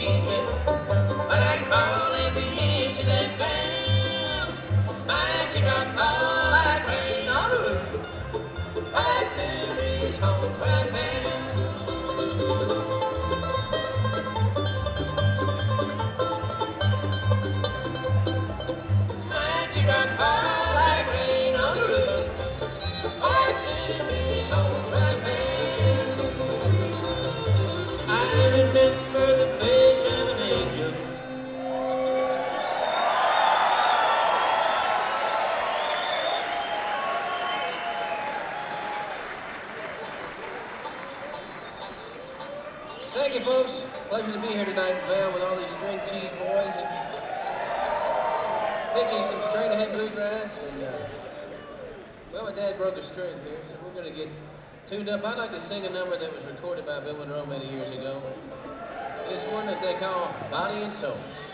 evening, but I call every inch of that ground. My teardrops fall like rain on the roof. That memory's homeward bound. My teardrops fall like rain on the roof. That memory's homeward bound. I remember the face of an angel. Thank you, folks. Pleasure to be here tonight in Vail with all these string cheese boys and picking some straight ahead bluegrass. And well, my dad broke a string here, so we're gonna get tuned up. I'd like to sing a number that was recorded by Bill Monroe many years ago. It's one that they call Body and Soul.